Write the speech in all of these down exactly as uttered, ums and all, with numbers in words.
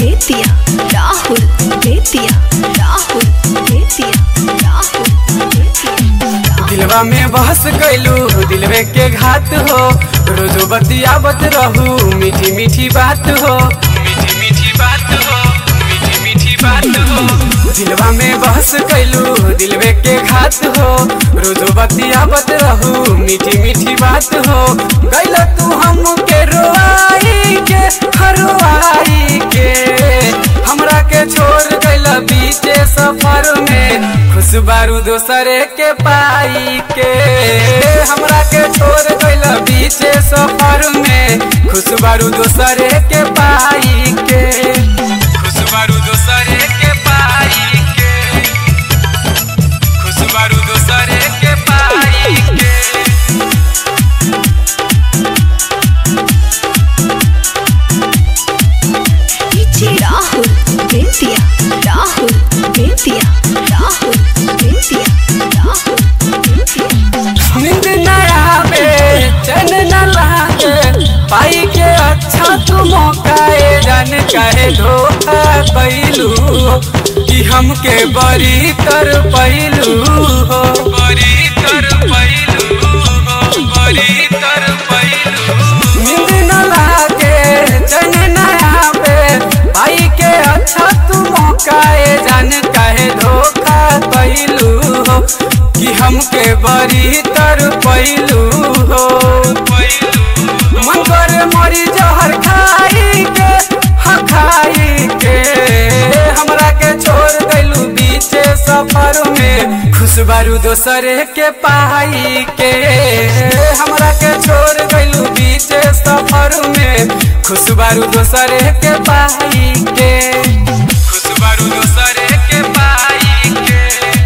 बेतिया राहुल बेतिया राहुल बेतिया राहुल बेतिया। दिलवा में बहस कैलू दिलवे के घात हो, रोजो बतियावत रहू मीठी मीठी बात हो, मीठी मीठी बात हो, मीठी मीठी बात हो। दिलवा में बहस कैलू दिलवे के घात हो, रोजो बतियावत रहू मीठी मीठी बात हो। गैला तू हमके रोआई के हरवाई के, हमरा के छोड़ गैला बीचे सफर में, खुश बारू दोसरे के पाई के। हमरा के छोड़ गैला बीचे सफर में, खुश बारू दोसरे के पाई के, खुश बारू दोसरे के पाई के, खुश बारू दोसरे के पाई के। राहुल बेतिया राहुल बेतिया राहुल बेतिया राहुल बेतिया। नींद न आवे चैन न लागे, पाई के अच्छा तू मौका ए जान काहे धोखा कैलू, कि हमके बड़ी तर पैलू हो, बड़ी तर पैलू हो, बड़ी तर पैलू। नींद न लागे चैन न आवे, पाई के अच्छा तू मौका ए जान काहे धोखा कैलू हो, कि हमके बड़ी तर पैलू हो। मन करे मरी जहर खाई के हाँ खाई के, हमरा के छोड़ गइलू बीचे सफर में, खुश बारू दोसरे के पाई के। हमरा के छोड़ गइलू बीचे सफर में, खुश बारू दोसरे के पाई के, खुश बारू दोसरे के पाई के,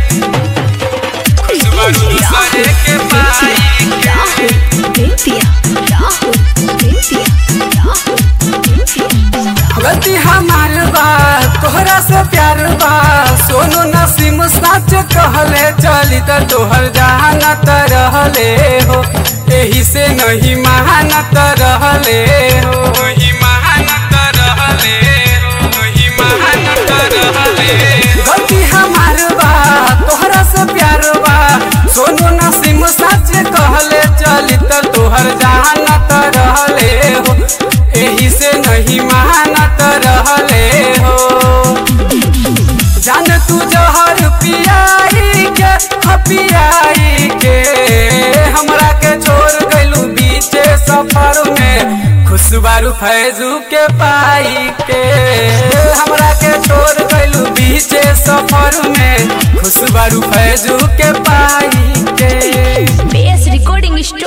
खुश बारू दोसरे के पाई के। राहुल बेतिया राहुल बेतिया राहुल बेतिया। गलती हमार बा तोहरा से प्यार बा, सोनू नसीम सच कहले चली त तोहर जहानत रहले हो, एही से नहीं महानत रहले हो, नहीं महानत रहले हो, नहीं महानत रहले। गलती हमार बा तोहरा से प्यार बा, सोनू नसीम सच कहले चली त तोहर जहानत रहले हो, एही से नहीं महानत रहले हो। जान तू जहर पियाई के पियाई के, हमरा के छोड़ गइलू बीचे सफर में, खुश बारू फैजू के पाई के। हमरा के छोड़ गइलू बीचे सफर में, खुश बारू फैजू के